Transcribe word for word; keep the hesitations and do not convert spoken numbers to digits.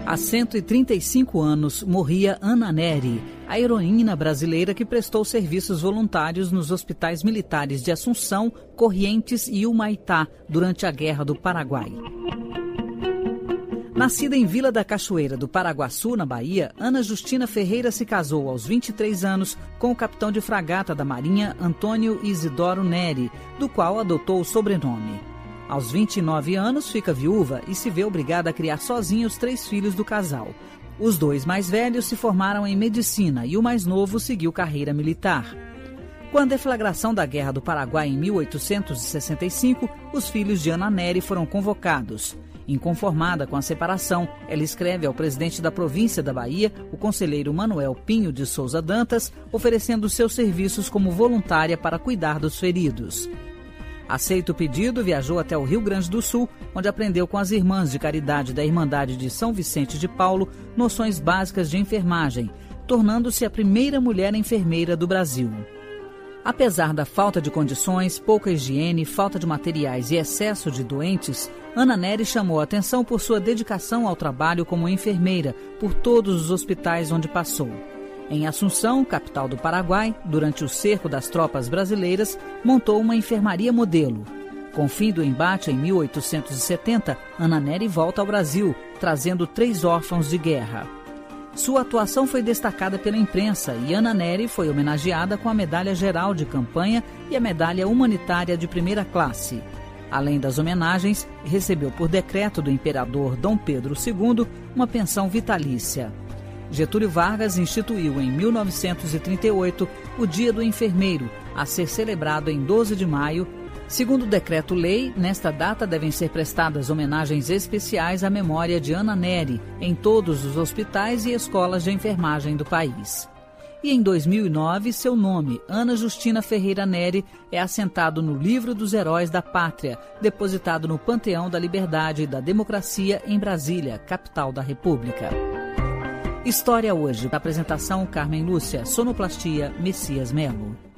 Há cento e trinta e cinco anos morria Ana Nery, a heroína brasileira que prestou serviços voluntários nos hospitais militares de Assunção, Corrientes e Humaitá durante a Guerra do Paraguai. Nascida em Vila da Cachoeira do Paraguaçu, na Bahia, Ana Justina Ferreira se casou aos vinte e três anos com o capitão de fragata da Marinha Antônio Isidoro Nery, do qual adotou o sobrenome. Aos vinte e nove anos, fica viúva e se vê obrigada a criar sozinha os três filhos do casal. Os dois mais velhos se formaram em medicina e o mais novo seguiu carreira militar. Com a deflagração da Guerra do Paraguai em mil oitocentos e sessenta e cinco, os filhos de Ana Nery foram convocados. Inconformada com a separação, ela escreve ao presidente da província da Bahia, o conselheiro Manuel Pinho de Souza Dantas, oferecendo seus serviços como voluntária para cuidar dos feridos. Aceito o pedido, viajou até o Rio Grande do Sul, onde aprendeu com as irmãs de caridade da Irmandade de São Vicente de Paulo noções básicas de enfermagem, tornando-se a primeira mulher enfermeira do Brasil. Apesar da falta de condições, pouca higiene, falta de materiais e excesso de doentes, Ana Nery chamou a atenção por sua dedicação ao trabalho como enfermeira por todos os hospitais onde passou. Em Assunção, capital do Paraguai, durante o cerco das tropas brasileiras, montou uma enfermaria modelo. Com o fim do embate em mil oitocentos e setenta, Ana Nery volta ao Brasil, trazendo três órfãos de guerra. Sua atuação foi destacada pela imprensa e Ana Nery foi homenageada com a Medalha Geral de Campanha e a Medalha Humanitária de Primeira Classe. Além das homenagens, recebeu por decreto do imperador Dom Pedro segundo uma pensão vitalícia. Getúlio Vargas instituiu em mil novecentos e trinta e oito o Dia do Enfermeiro, a ser celebrado em doze de maio. Segundo o decreto-lei, nesta data devem ser prestadas homenagens especiais à memória de Ana Nery em todos os hospitais e escolas de enfermagem do país. E em dois mil e nove, seu nome, Ana Justina Ferreira Nery, é assentado no Livro dos Heróis da Pátria, depositado no Panteão da Liberdade e da Democracia em Brasília, capital da República. História Hoje. Apresentação Carmen Lúcia. Sonoplastia Messias Melo.